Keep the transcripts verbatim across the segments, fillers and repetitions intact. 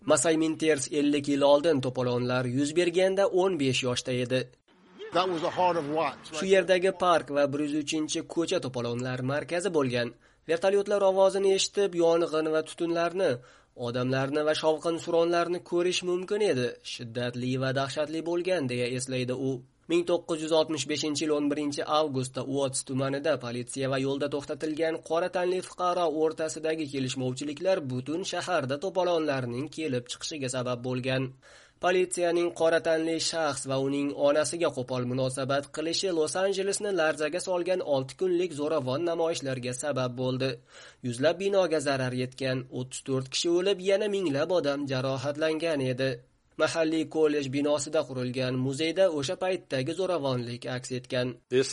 Masay Minters ellik yil oldin to'polonlar yuz berganda o'n besh yoshda edi. Shu yerdagi park va bir yuz uchinchi ko'cha to'polonlar markazi bo'lgan. Vertolyotlar ovozini eshitib, yong'in va tutunlarni, odamlarni va shovqin-suronlarni ko'rish mumkin edi. Shiddatli va dahshatli bo'lgan, deya eslaydi u. ming to'qqiz yuz oltmish beshinchi yil o'n birinchi avgustda Uots tumanida politsiya va yo'lda to'xtatilgan qora tanli fuqaro o'rtasidagi kelishmovchiliklar butun shaharda to'polonlarning kelib chiqishiga sabab bo'lgan. Politsiyaning qora tanli shaxs va uning onasiga qo'pol munosabat qilishi Los-Anjelesni larzaga solgan olti kunlik zo'ravon namoyishlarga sabab bo'ldi. Yuzlab binoga zarar yetgan, o'ttiz to'rt kishi o'lib, yana minglab odam jarohatlangan edi. Mahalliy kollej binosida qurilgan muzeyda o'sha paytdagi zo'ravonlik aks etgan.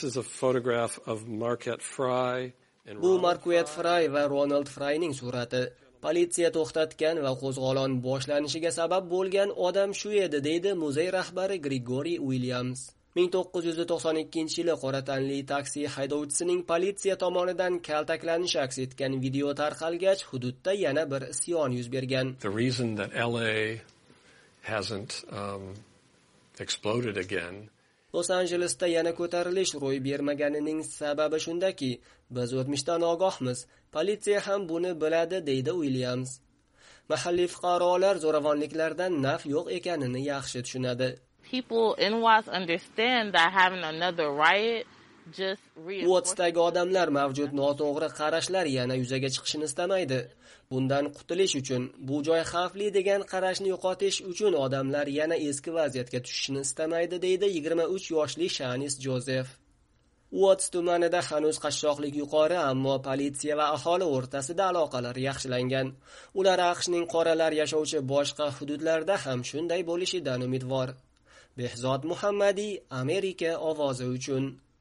Bu Marquette Fry va Ronald Fryning surati. Politsiya to'xtatgan va qo'zg'olon boshlanishiga sabab bo'lgan odam shu edi, deydi muzey rahbari Grigori Williams. ming to'qqiz yuz to'qson ikkinchi yili qora tanli taksi haydovchisining politsiya tomonidan kaltaklanishi aks etgan video tarqalgach, hududda yana bir isyon yuz bergan. The reason that L A hasn't um, exploded again. Los-Anjelesda yana ko'tarilish ro'y bermaganining sababi shundaki, biz o'tmishdan ogohmiz. Politsiya ham buni biladi, deydi Williams. Mahalliy fuqarolar zo'ravonliklardan naf yo'q ekanini yaxshi tushunadi. People in Watts understand that having another riot just Wattsdagi odamlar mavjud noto'g'ri qarashlar yana yuzaga chiqishini istamaydi. Bundan qutulish uchun, bu joy xavfli degan qarashni yo'qotish uchun odamlar yana eski vaziyatga tushishni istamaydi, deydi yigirma uch yoshli Shanis Joseph. Watts tumanida hanuz qashshoqlik yuqori, ammo politsiya va aholi o'rtasida aloqalar yaxshilangan. Ular AQShning qoralar yashovchi boshqa hududlarda ham shunday bo'lishidan umidvor. Behzod Muhammadiy, Amerika ovozi uchun.